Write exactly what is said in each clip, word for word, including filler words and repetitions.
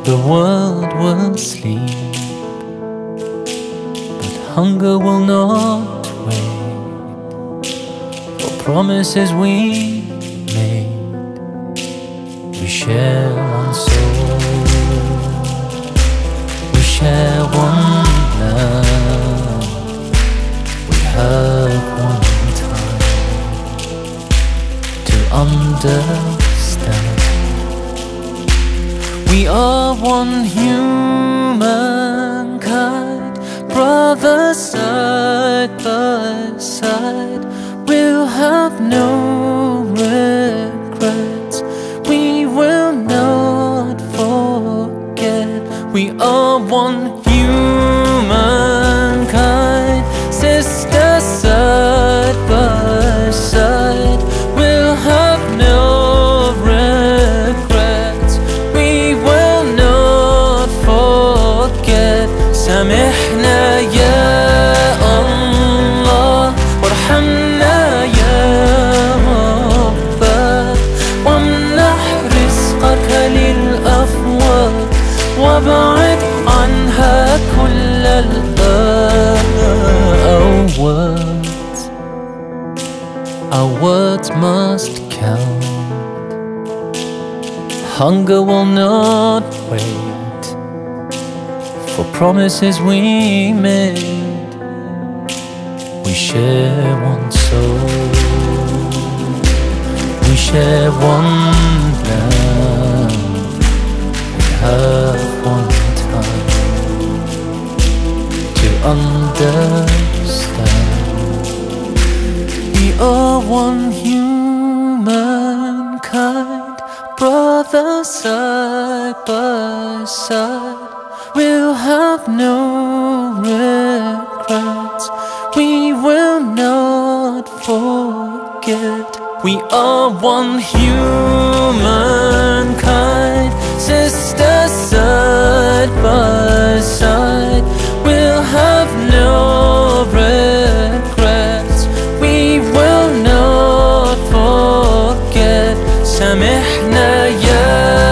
the world will sleep, but hunger will not wait for promises we made. We share one soul, we share one love, we have one time to understand. We are one humankind, brothers side by side. We'll have no regrets, we will not forget. We are one humankind, sisters side by side. We'll have no regrets, we will not forget. سامحنا يا الله وارحمنا يا رب، وامنح رزقك للأفواه وابعد عنها كل الآه. Our words, our words must count. Hunger will not wait for promises we made. We share one soul, we share one love, we have one time to understand. We are one humankind, brothers side by side. We'll have no regrets, we will not forget. We are one humankind, sisters side by side. We'll have no regrets, we will not forget. سامحنا يا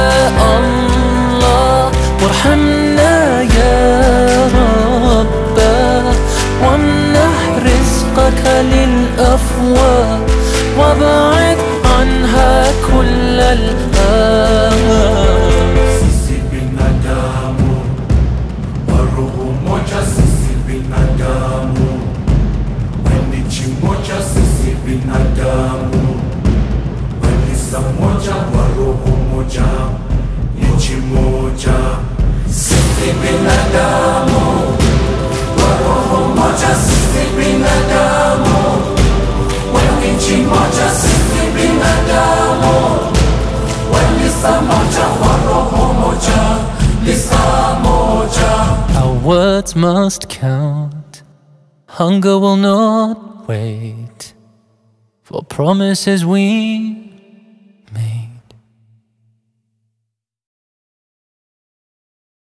الله وارحمنا يا رب، وامنح رزقك للأفواه وابعد عنها كل الآه. Sisi binadamu wa roho moja, sisi binadamu wa nchi moja, sisi binadamu wa lisa moja, wa roho moja, nchi moja. Sisi binadamu wa roho moja, sisi binadamu wa nchi moja, sisi binadamu wa lisa moja, wa roho moja, lisa moja. Our words must count. Hunger will not wait for promises we